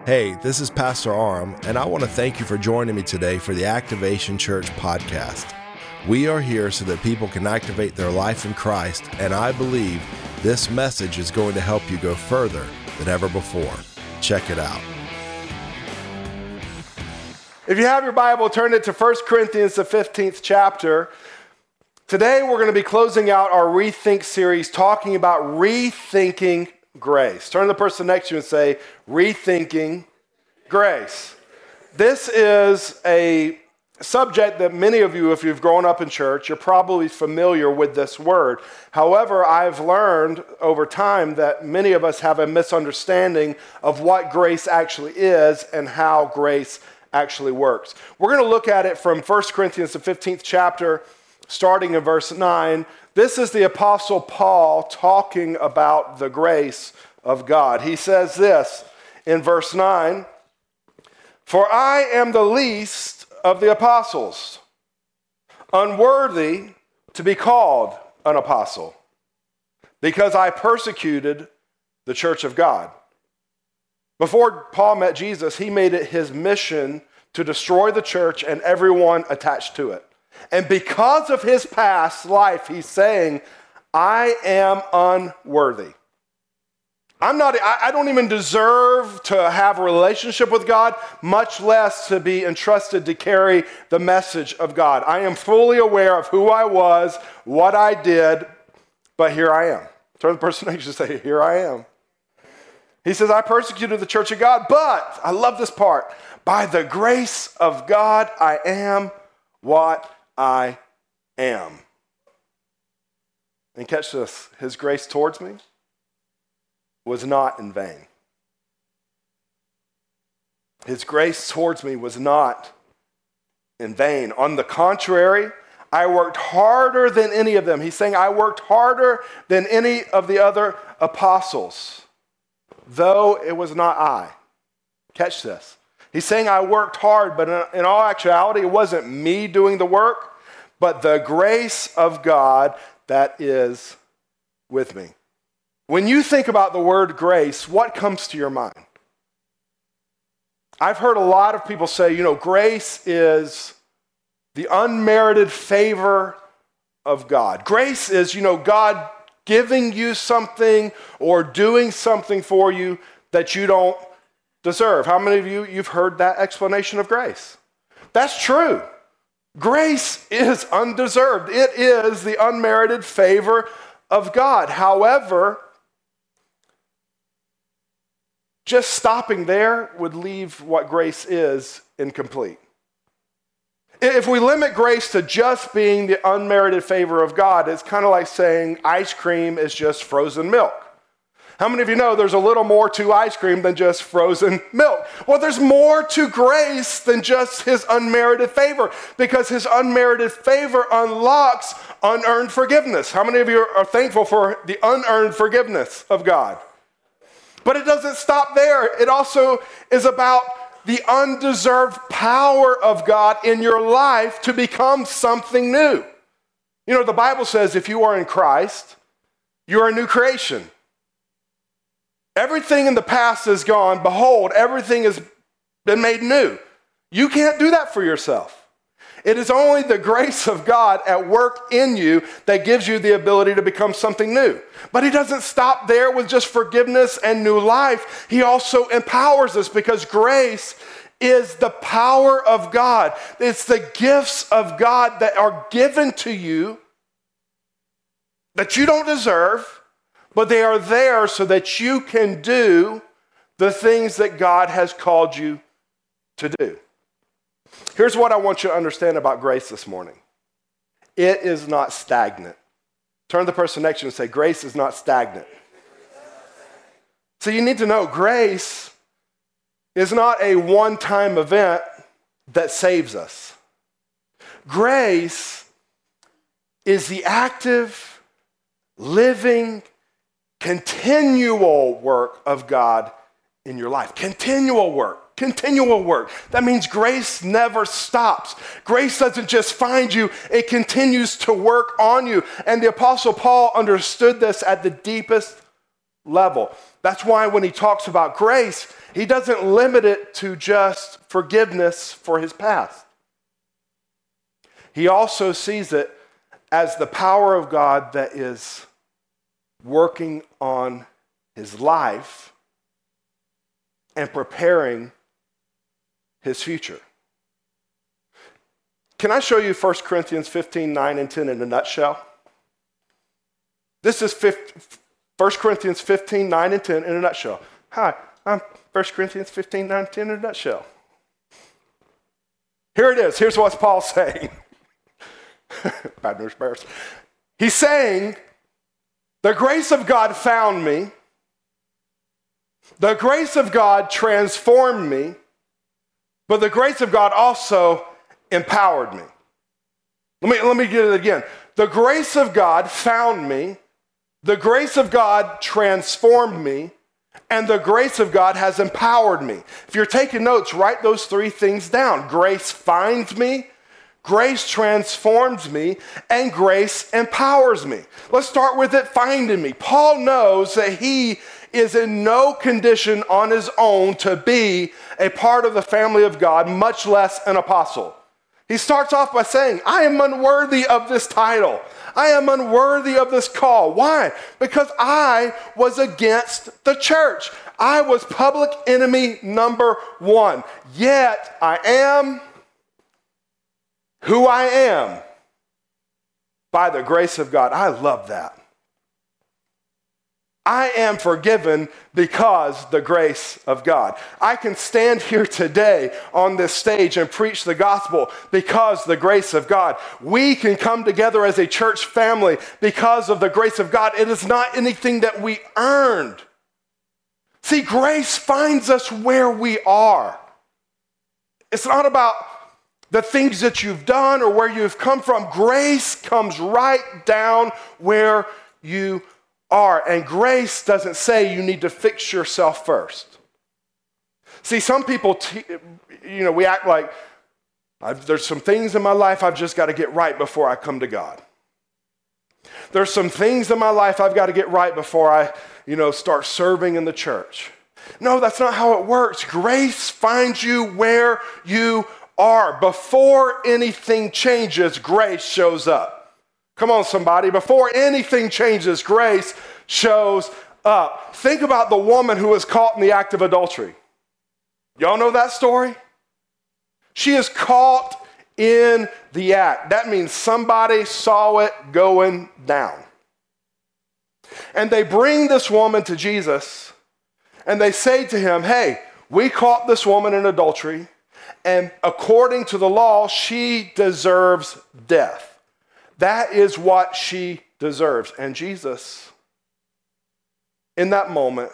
Hey, this is Pastor Aram, and I want to thank you for joining me today for the Activation Church podcast. We are here so that people can activate their life in Christ, and I believe this message is going to help you go further than ever before. Check it out. If you have your Bible, turn it to 1 Corinthians, the 15th chapter. Today, we're going to be closing out our Rethink series, talking about rethinking grace. Turn to the person next to you and say, rethinking grace. This is a subject that many of you, if you've grown up in church, you're probably familiar with this word. However, I've learned over time that many of us have a misunderstanding of what grace actually is and how grace actually works. We're going to look at it from 1 Corinthians, the 15th chapter, starting in verse 9. This is the Apostle Paul talking about the grace of God. He says this in verse 9, "For I am the least of the apostles, unworthy to be called an apostle, because I persecuted the church of God." Before Paul met Jesus, he made it his mission to destroy the church and everyone attached to it. And because of his past life, he's saying, I am unworthy. I don't even deserve to have a relationship with God, much less to be entrusted to carry the message of God. I am fully aware of who I was, what I did, but here I am. Turn to the person next to you and say, here I am. He says, I persecuted the church of God, but, I love this part, by the grace of God, I am what I am. And catch this, his grace towards me was not in vain. His grace towards me was not in vain. On the contrary, I worked harder than any of them. He's saying I worked harder than any of the other apostles, though it was not I. Catch this. He's saying I worked hard, but in all actuality, it wasn't me doing the work, but the grace of God that is with me. When you think about the word grace, what comes to your mind? I've heard a lot of people say, grace is the unmerited favor of God. Grace is, God giving you something or doing something for you that you don't deserve. How many of you've heard that explanation of grace? That's true. Grace is undeserved. It is the unmerited favor of God. However, just stopping there would leave what grace is incomplete. If we limit grace to just being the unmerited favor of God, it's kind of like saying ice cream is just frozen milk. How many of you know there's a little more to ice cream than just frozen milk? Well, there's more to grace than just his unmerited favor, because his unmerited favor unlocks unearned forgiveness. How many of you are thankful for the unearned forgiveness of God? But it doesn't stop there. It also is about the undeserved power of God in your life to become something new. The Bible says if you are in Christ, you are a new creation. Everything in the past is gone. Behold, everything has been made new. You can't do that for yourself. It is only the grace of God at work in you that gives you the ability to become something new. But he doesn't stop there with just forgiveness and new life. He also empowers us, because grace is the power of God. It's the gifts of God that are given to you that you don't deserve, but they are there so that you can do the things that God has called you to do. Here's what I want you to understand about grace this morning. It is not stagnant. Turn to the person next to you and say, grace is not stagnant. So you need to know grace is not a one-time event that saves us. Grace is the active, living, continual work of God in your life. Continual work. Continual work. That means grace never stops. Grace doesn't just find you, it continues to work on you. And the Apostle Paul understood this at the deepest level. That's why when he talks about grace, he doesn't limit it to just forgiveness for his past. He also sees it as the power of God that is working on his life and preparing his future. Can I show you 1 Corinthians 15, 9 and 10 in a nutshell? This is 1 Corinthians 15, 9 and 10 in a nutshell. Hi, I'm 1 Corinthians 15, 9 and 10 in a nutshell. Here it is. Here's what Paul's saying. Bad news bears. He's saying, the grace of God found me. The grace of God transformed me. But the grace of God also empowered me. Let me get it again. The grace of God found me. The grace of God transformed me. And the grace of God has empowered me. If you're taking notes, write those three things down. Grace finds me. Grace transforms me, and grace empowers me. Let's start with it finding me. Paul knows that he is in no condition on his own to be a part of the family of God, much less an apostle. He starts off by saying, I am unworthy of this title. I am unworthy of this call. Why? Because I was against the church. I was public enemy number one. Yet I am who I am by the grace of God. I love that. I am forgiven because the grace of God. I can stand here today on this stage and preach the gospel because the grace of God. We can come together as a church family because of the grace of God. It is not anything that we earned. See, grace finds us where we are. It's not about the things that you've done or where you've come from. Grace comes right down where you are. And grace doesn't say you need to fix yourself first. See, some people, we act like there's some things in my life I've just got to get right before I come to God. There's some things in my life I've got to get right before I, start serving in the church. No, that's not how it works. Grace finds you where you are. Before anything changes, grace shows up. Come on, somebody. Before anything changes, grace shows up. Think about the woman who was caught in the act of adultery. Y'all know that story? She is caught in the act. That means somebody saw it going down. And they bring this woman to Jesus, and they say to him, hey, we caught this woman in adultery, and according to the law, she deserves death. That is what she deserves. And Jesus, in that moment,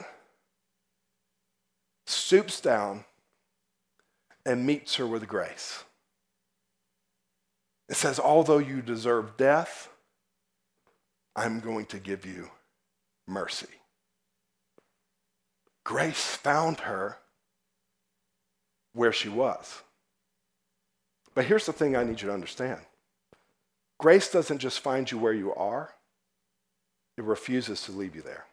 stoops down and meets her with grace. It says, although you deserve death, I'm going to give you mercy. Grace found her where she was. But here's the thing I need you to understand. Grace doesn't just find you where you are, it refuses to leave you there.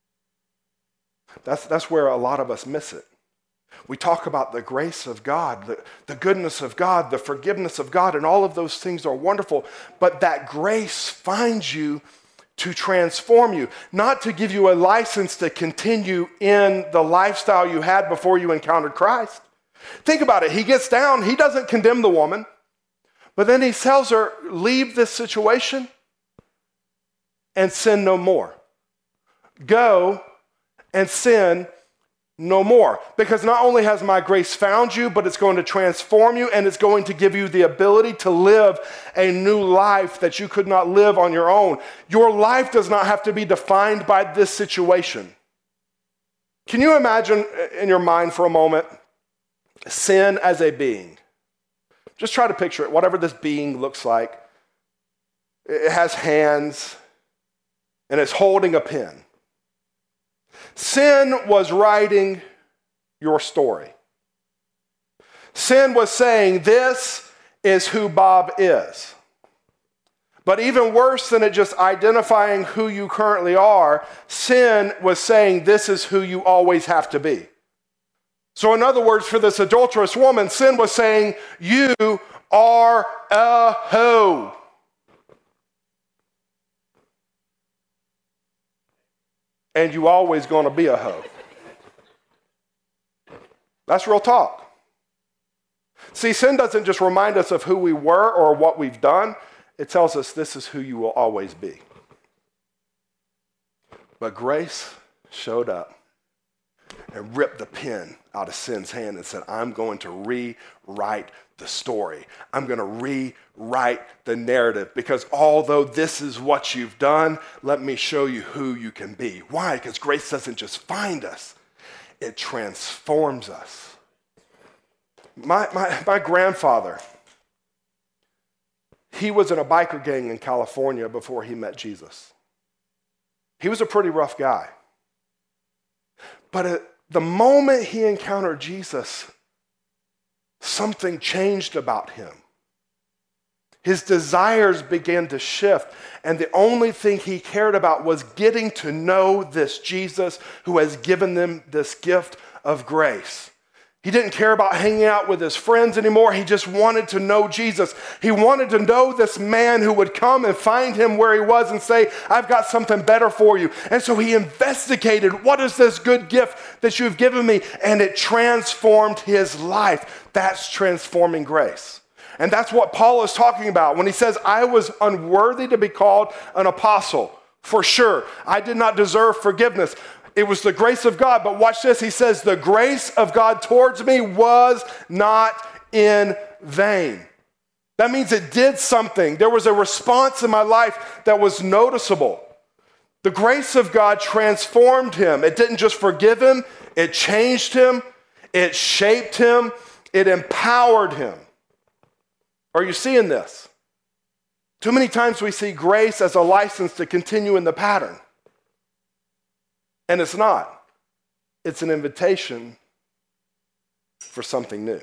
That's where a lot of us miss it. We talk about the grace of God, the goodness of God, the forgiveness of God, and all of those things are wonderful, but that grace finds you to transform you, not to give you a license to continue in the lifestyle you had before you encountered Christ. Think about it. He gets down. He doesn't condemn the woman, but then he tells her, leave this situation and sin no more. Go and sin no more. Because not only has my grace found you, but it's going to transform you, and it's going to give you the ability to live a new life that you could not live on your own. Your life does not have to be defined by this situation. Can you imagine in your mind for a moment sin as a being? Just try to picture it, whatever this being looks like. It has hands, and it's holding a pen. Sin was writing your story. Sin was saying, this is who Bob is. But even worse than it just identifying who you currently are, sin was saying this is who you always have to be. So in other words, for this adulterous woman, sin was saying you are a hoe. And you always going to be a hoe. That's real talk. See, sin doesn't just remind us of who we were or what we've done. It tells us this is who you will always be. But grace showed up and ripped the pen out of sin's hand and said, I'm going to rewrite the story. I'm going to rewrite the narrative because although this is what you've done, let me show you who you can be. Why? Because grace doesn't just find us, it transforms us. My grandfather, he was in a biker gang in California before he met Jesus. He was a pretty rough guy. But at the moment he encountered Jesus, something changed about him. His desires began to shift, and the only thing he cared about was getting to know this Jesus who has given them this gift of grace. He didn't care about hanging out with his friends anymore. He just wanted to know Jesus. He wanted to know this man who would come and find him where he was and say, I've got something better for you. And so he investigated, what is this good gift that you've given me? And it transformed his life. That's transforming grace. And that's what Paul is talking about when he says, I was unworthy to be called an apostle. For sure, I did not deserve forgiveness. It was the grace of God. But watch this. He says, the grace of God towards me was not in vain. That means it did something. There was a response in my life that was noticeable. The grace of God transformed him. It didn't just forgive him. It changed him. It shaped him. It empowered him. Are you seeing this? Too many times we see grace as a license to continue in the pattern. And it's not. It's an invitation for something new.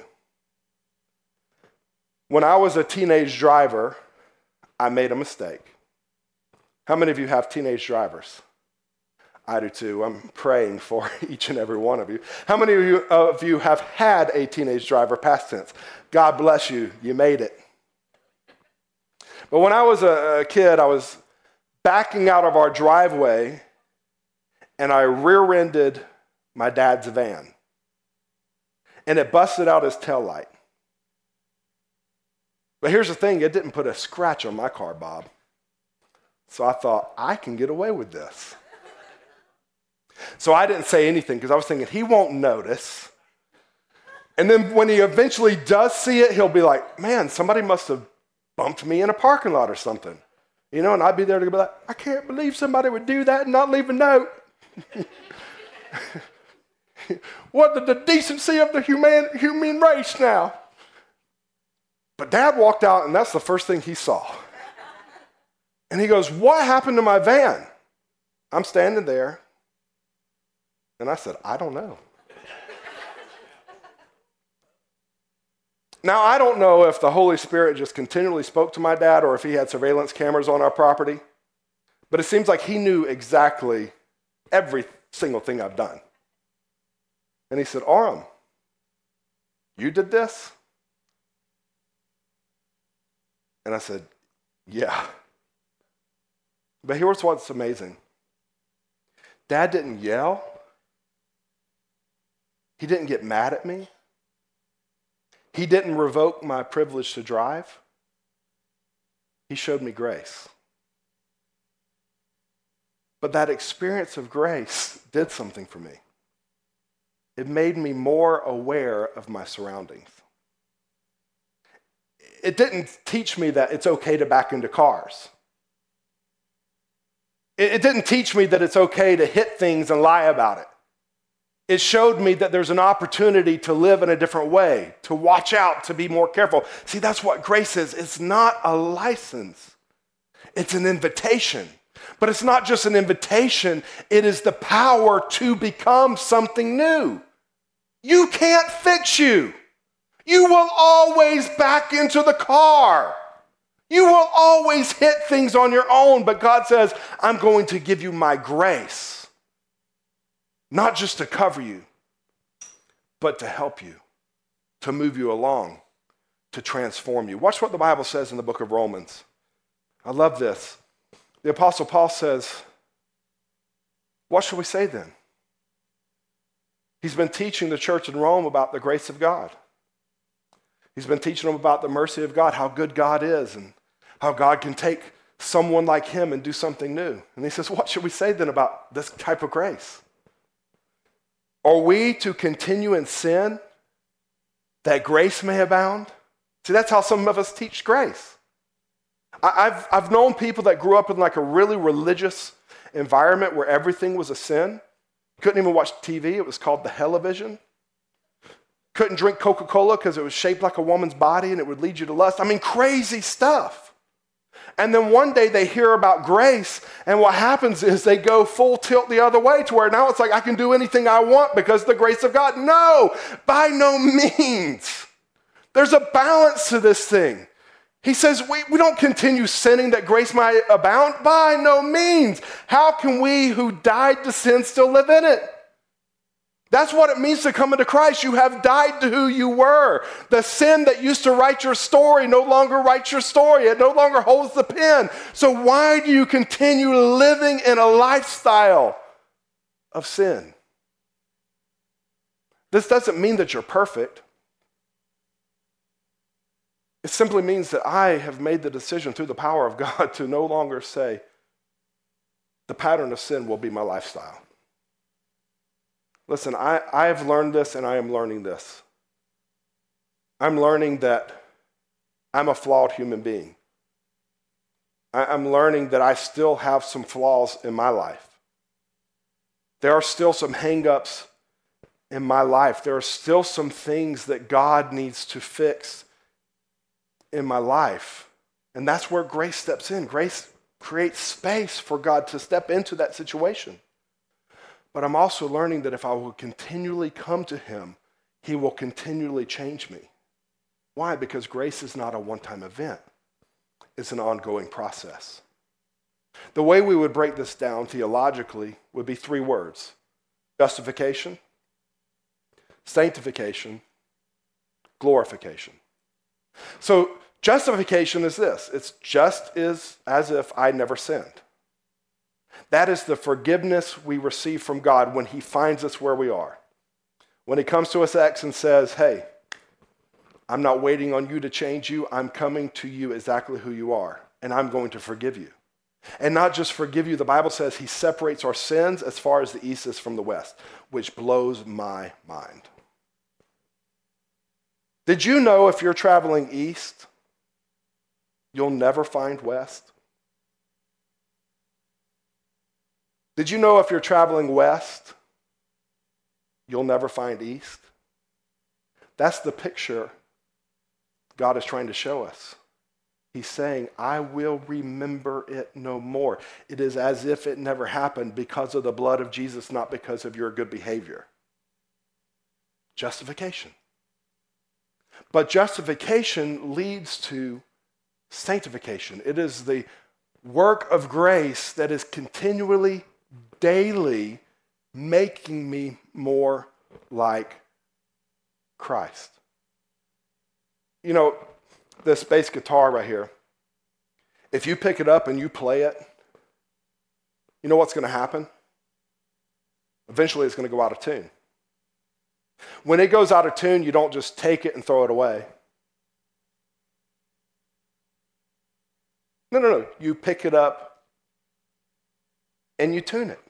When I was a teenage driver, I made a mistake. How many of you have teenage drivers? I do too. I'm praying for each and every one of you. How many of you have had a teenage driver, past tense? God bless you. You made it. But when I was a kid, I was backing out of our driveway and I rear-ended my dad's van. And it busted out his taillight. But here's the thing, it didn't put a scratch on my car, Bob. So I thought, I can get away with this. So I didn't say anything because I was thinking, he won't notice. And then when he eventually does see it, he'll be like, man, somebody must have bumped me in a parking lot or something. You know, and I'd be there to be like, I can't believe somebody would do that and not leave a note. What the decency of the human race now? But Dad walked out, and that's the first thing he saw. And he goes, what happened to my van? I'm standing there, and I said, I don't know. Now, I don't know if the Holy Spirit just continually spoke to my dad or if he had surveillance cameras on our property, but it seems like he knew exactly every single thing I've done. And he said, Aram, you did this? And I said, yeah. But here's what's amazing. Dad didn't yell. He didn't get mad at me. He didn't revoke my privilege to drive. He showed me grace. But that experience of grace did something for me. It made me more aware of my surroundings. It didn't teach me that it's okay to back into cars. It didn't teach me that it's okay to hit things and lie about it. It showed me that there's an opportunity to live in a different way, to watch out, to be more careful. See, that's what grace is. It's not a license. It's an invitation. But it's not just an invitation. It is the power to become something new. You can't fix you. You will always back into the car. You will always hit things on your own, but God says, I'm going to give you my grace, not just to cover you, but to help you, to move you along, to transform you. Watch what the Bible says in the book of Romans. I love this. The Apostle Paul says, what should we say then? He's been teaching the church in Rome about the grace of God. He's been teaching them about the mercy of God, how good God is, and how God can take someone like him and do something new. And he says, what should we say then about this type of grace? Are we to continue in sin that grace may abound? See, that's how some of us teach grace. I've known people that grew up in like a really religious environment where everything was a sin. Couldn't even watch TV. It was called the Hellivision. Couldn't drink Coca-Cola because it was shaped like a woman's body and it would lead you to lust. I mean, crazy stuff. And then one day they hear about grace, and what happens is they go full tilt the other way to where now it's like I can do anything I want because of the grace of God. No, by no means. There's a balance to this thing. He says we don't continue sinning that grace might abound. By no means. How can we who died to sin still live in it? That's what it means to come into Christ. You have died to who you were. The sin that used to write your story no longer writes your story. It no longer holds the pen. So why do you continue living in a lifestyle of sin? This doesn't mean that you're perfect. It simply means that I have made the decision through the power of God to no longer say the pattern of sin will be my lifestyle. Listen, I have learned this and I am learning this. I'm learning that I'm a flawed human being. I'm learning that I still have some flaws in my life. There are still some hang-ups in my life. There are still some things that God needs to fix in my life. And that's where grace steps in. Grace creates space for God to step into that situation. But I'm also learning that if I will continually come to him, he will continually change me. Why? Because grace is not a one-time event. It's an ongoing process. The way we would break this down theologically would be 3 words: justification, sanctification, glorification. So justification is this. It's just as if I never sinned. That is the forgiveness we receive from God when he finds us where we are. When he comes to us and says, hey, I'm not waiting on you to change you. I'm coming to you exactly who you are, and I'm going to forgive you. And not just forgive you, the Bible says he separates our sins as far as the east is from the west, which blows my mind. Did you know if you're traveling east, you'll never find west? Did you know if you're traveling west, you'll never find east? That's the picture God is trying to show us. He's saying, I will remember it no more. It is as if it never happened because of the blood of Jesus, not because of your good behavior. Justification. But justification leads to sanctification. It is the work of grace that is continually, daily making me more like Christ. You know, this bass guitar right here, if you pick it up and you play it, you know what's going to happen? Eventually it's going to go out of tune. When it goes out of tune, you don't just take it and throw it away. No. You pick it up and you tune it.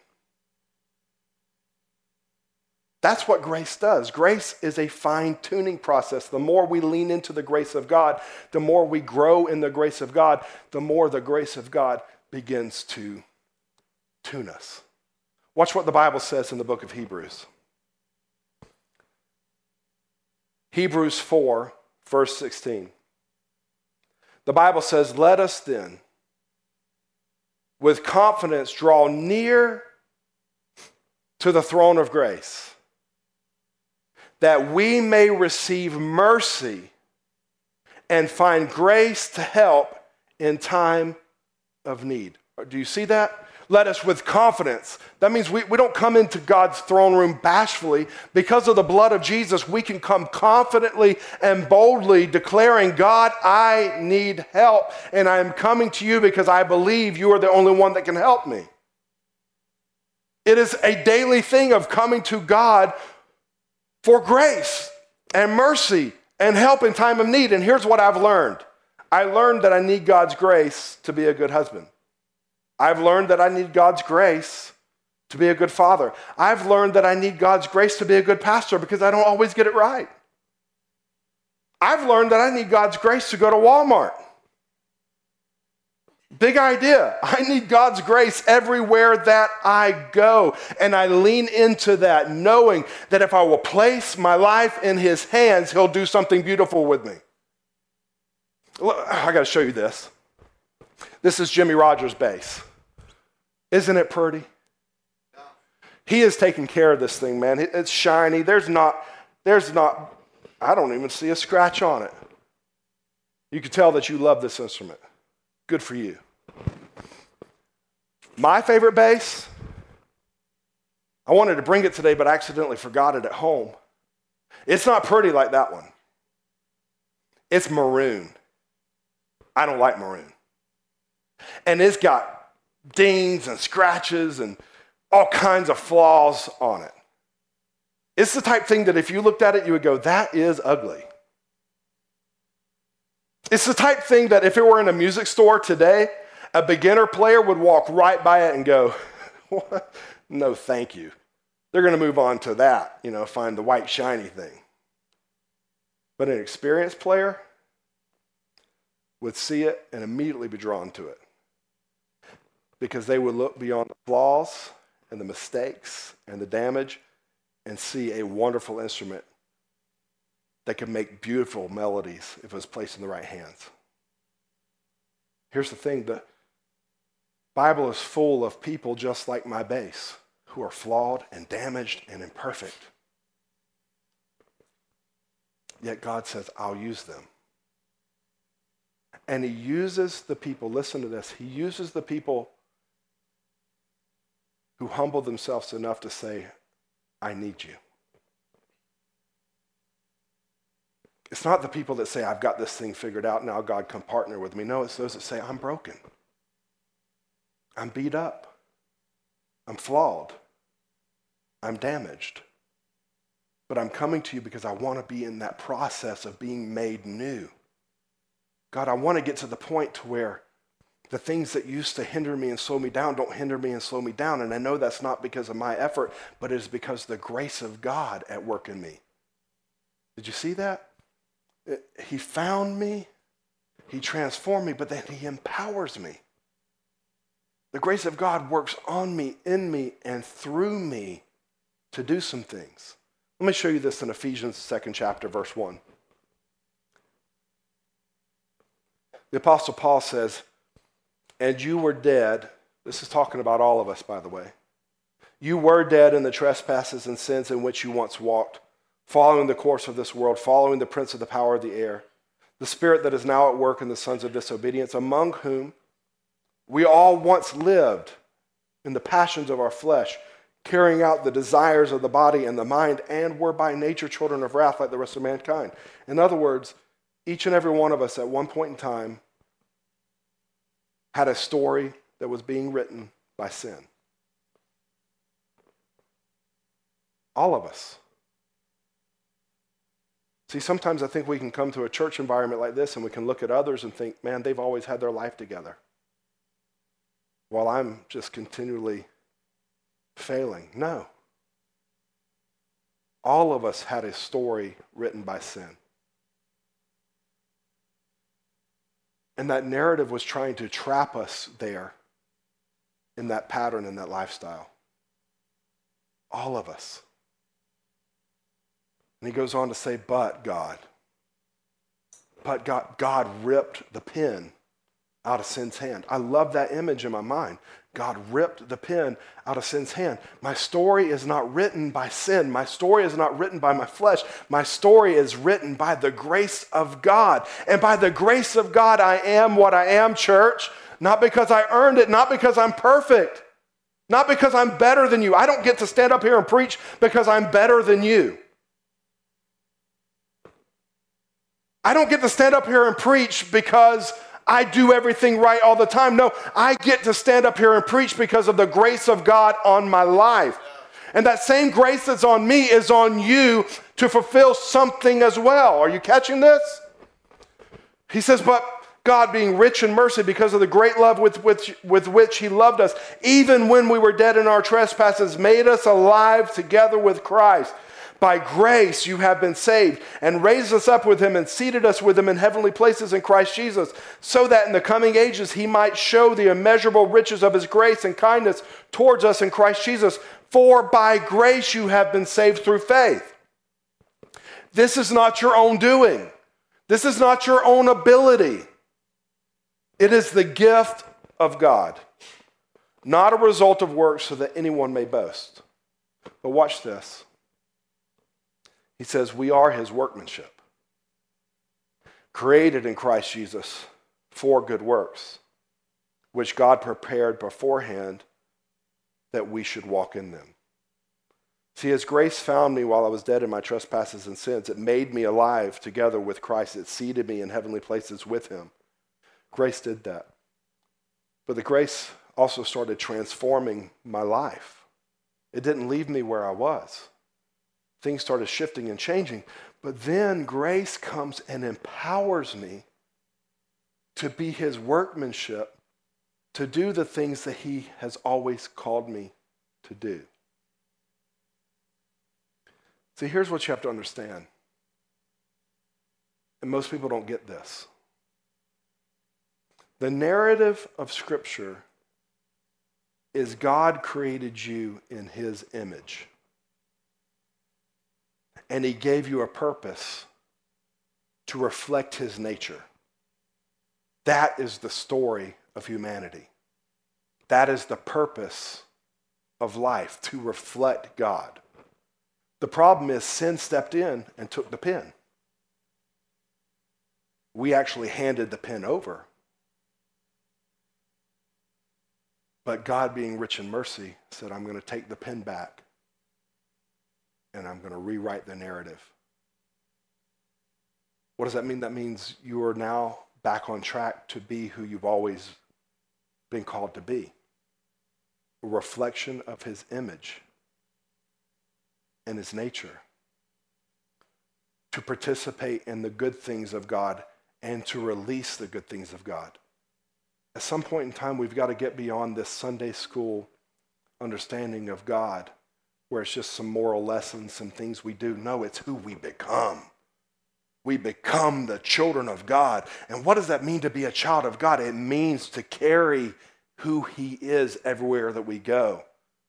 That's what grace does. Grace is a fine-tuning process. The more we lean into the grace of God, the more we grow in the grace of God, the more the grace of God begins to tune us. Watch what the Bible says in the book of Hebrews. Hebrews 4, verse 16. The Bible says, let us then with confidence draw near to the throne of grace, that we may receive mercy and find grace to help in time of need. Do you see that? Let us with confidence. That means we don't come into God's throne room bashfully. Because of the blood of Jesus, we can come confidently and boldly declaring, God, I need help, and I am coming to you because I believe you are the only one that can help me. It is a daily thing of coming to God for grace and mercy and help in time of need. And here's what I've learned. I learned that I need God's grace to be a good husband. I've learned that I need God's grace to be a good father. I've learned that I need God's grace to be a good pastor because I don't always get it right. I've learned that I need God's grace to go to Walmart. Big idea. I need God's grace everywhere that I go. And I lean into that knowing that if I will place my life in his hands, he'll do something beautiful with me. I got to show you this. This is Jimmy Rogers' bass. Isn't it pretty? He is taking care of this thing, man. It's shiny. There's not, I don't even see a scratch on it. You can tell that you love this instrument. Good for you. My favorite bass, I wanted to bring it today, but I accidentally forgot it at home. It's not pretty like that one. It's maroon. I don't like maroon. And it's got dings and scratches and all kinds of flaws on it. It's the type thing that if you looked at it, you would go, that is ugly. It's the type thing that if it were in a music store today, a beginner player would walk right by it and go, no, thank you. They're going to move on to that, find the white shiny thing. But an experienced player would see it and immediately be drawn to it because they would look beyond the flaws and the mistakes and the damage and see a wonderful instrument that can make beautiful melodies if it was placed in the right hands. Here's the thing, the Bible is full of people just like my bass who are flawed and damaged and imperfect. Yet God says, I'll use them. And he uses the people, listen to this, he uses the people who humble themselves enough to say, I need you. It's not the people that say, I've got this thing figured out, now God come partner with me. No, it's those that say, I'm broken. I'm beat up. I'm flawed. I'm damaged. But I'm coming to you because I want to be in that process of being made new. God, I want to get to the point to where the things that used to hinder me and slow me down don't hinder me and slow me down. And I know that's not because of my effort, but it is because of the grace of God at work in me. Did you see that? He found me, he transformed me, but then he empowers me. The grace of God works on me, in me, and through me to do some things. Let me show you this in Ephesians 2nd chapter, verse 1. The Apostle Paul says, and you were dead. This is talking about all of us, by the way. You were dead in the trespasses and sins in which you once walked, following the course of this world, following the prince of the power of the air, the spirit that is now at work in the sons of disobedience, among whom we all once lived in the passions of our flesh, carrying out the desires of the body and the mind, and were by nature children of wrath like the rest of mankind. In other words, each and every one of us at one point in time had a story that was being written by sin. All of us. See, sometimes I think we can come to a church environment like this and we can look at others and think, man, they've always had their life together, while I'm just continually failing. No. All of us had a story written by sin. And that narrative was trying to trap us there in that pattern, in that lifestyle. All of us. And he goes on to say, but God ripped the pen out of sin's hand. I love that image in my mind. God ripped the pen out of sin's hand. My story is not written by sin. My story is not written by my flesh. My story is written by the grace of God. And by the grace of God, I am what I am, church. Not because I earned it, not because I'm perfect, not because I'm better than you. I don't get to stand up here and preach because I'm better than you. I don't get to stand up here and preach because I do everything right all the time. No, I get to stand up here and preach because of the grace of God on my life. And that same grace that's on me is on you to fulfill something as well. Are you catching this? He says, but God, being rich in mercy because of the great love with which he loved us, even when we were dead in our trespasses, made us alive together with Christ. By grace you have been saved, and raised us up with him and seated us with him in heavenly places in Christ Jesus, so that in the coming ages he might show the immeasurable riches of his grace and kindness towards us in Christ Jesus. For by grace you have been saved through faith. This is not your own doing. This is not your own ability. It is the gift of God, not a result of works so that anyone may boast. But watch this. He says, we are his workmanship, created in Christ Jesus for good works, which God prepared beforehand that we should walk in them. See, his grace found me while I was dead in my trespasses and sins. It made me alive together with Christ. It seated me in heavenly places with him. Grace did that. But the grace also started transforming my life. It didn't leave me where I was. Things started shifting and changing. But then grace comes and empowers me to be his workmanship, to do the things that he has always called me to do. See, here's what you have to understand. And most people don't get this. The narrative of Scripture is God created you in his image. And he gave you a purpose to reflect his nature. That is the story of humanity. That is the purpose of life, to reflect God. The problem is sin stepped in and took the pen. We actually handed the pen over. But God, being rich in mercy, said, I'm going to take the pen back and I'm going to rewrite the narrative. What does that mean? That means you are now back on track to be who you've always been called to be. A reflection of his image and his nature. To participate in the good things of God and to release the good things of God. At some point in time, we've got to get beyond this Sunday school understanding of God, where it's just some moral lessons, some things we do. No, it's who we become. We become the children of God. And what does that mean to be a child of God? It means to carry who he is everywhere that we go.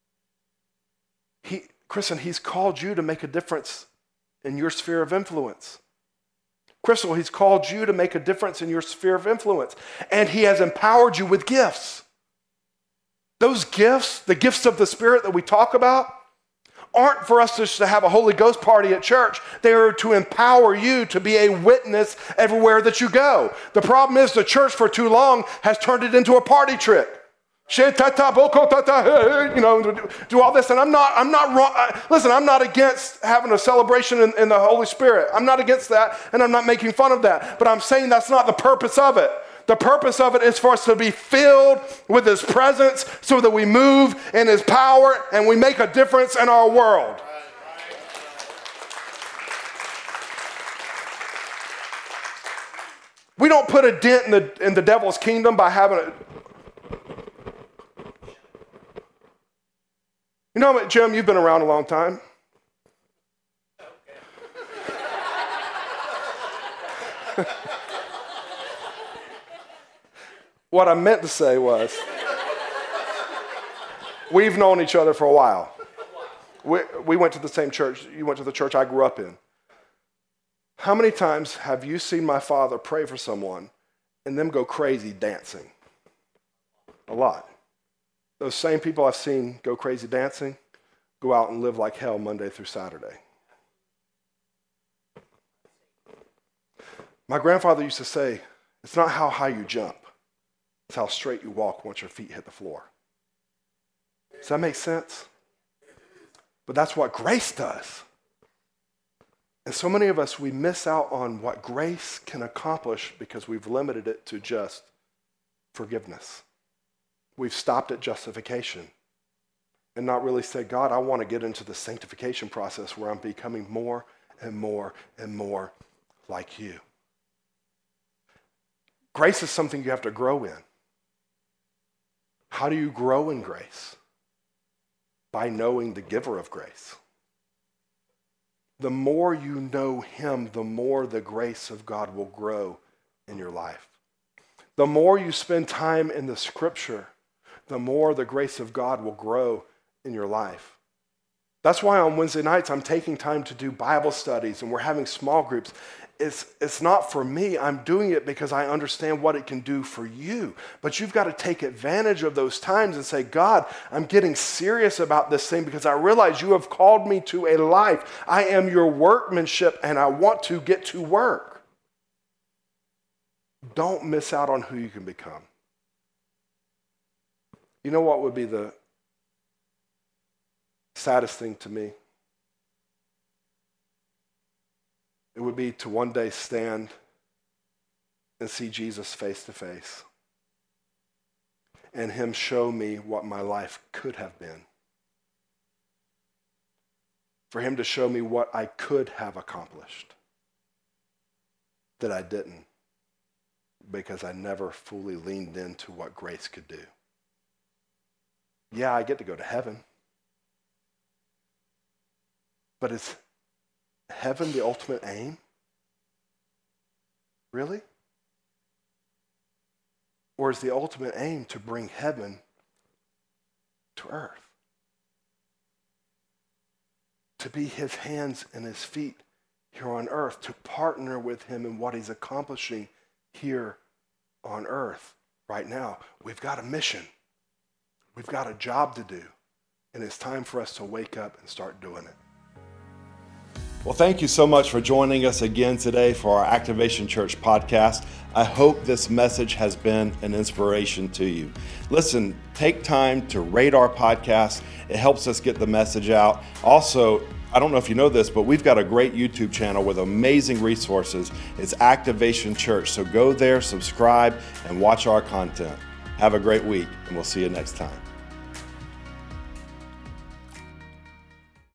Kristen, he's called you to make a difference in your sphere of influence. Crystal, he's called you to make a difference in your sphere of influence. And he has empowered you with gifts. Those gifts, the gifts of the Spirit that we talk about, aren't for us just to have a Holy Ghost party at church. They are to empower you to be a witness everywhere that you go. The problem is the church for too long has turned it into a party trick. Do all this, and I'm not wrong. Listen, I'm not against having a celebration in the Holy Spirit. I'm not against that, and I'm not making fun of that. But I'm saying that's not the purpose of it. The purpose of it is for us to be filled with his presence so that we move in his power and we make a difference in our world. We don't put a dent in the devil's kingdom by having a... You know, Jim, you've been around a long time. What I meant to say was, we've known each other for a while. We went to the same church. You went to the church I grew up in. How many times have you seen my father pray for someone and them go crazy dancing. A lot. Those same people I've seen go crazy dancing go out and live like hell Monday through Saturday. My grandfather used to say, it's not how high you jump, it's how straight you walk once your feet hit the floor. Does that make sense? But that's what grace does. And so many of us, we miss out on what grace can accomplish because we've limited it to just forgiveness. We've stopped at justification and not really said, God, I want to get into the sanctification process where I'm becoming more and more and more like you. Grace is something you have to grow in. How do you grow in grace? By knowing the giver of grace. The more you know him, the more the grace of God will grow in your life. The more you spend time in the scripture, the more the grace of God will grow in your life. That's why on Wednesday nights I'm taking time to do Bible studies and we're having small groups. It's not for me. I'm doing it because I understand what it can do for you. But you've got to take advantage of those times and say, God, I'm getting serious about this thing because I realize you have called me to a life. I am your workmanship and I want to get to work. Don't miss out on who you can become. You know what would be the saddest thing to me? It would be to one day stand and see Jesus face to face and him show me what my life could have been. For him to show me what I could have accomplished that I didn't because I never fully leaned into what grace could do. Yeah, I get to go to heaven. But is heaven the ultimate aim? Really? Or is the ultimate aim to bring heaven to earth? To be his hands and his feet here on earth, to partner with him in what he's accomplishing here on earth right now. We've got a mission. We've got a job to do. And it's time for us to wake up and start doing it. Well, thank you so much for joining us again today for our Activation Church podcast. I hope this message has been an inspiration to you. Listen, take time to rate our podcast. It helps us get the message out. Also, I don't know if you know this, but we've got a great YouTube channel with amazing resources. It's Activation Church. So go there, subscribe, and watch our content. Have a great week, and we'll see you next time.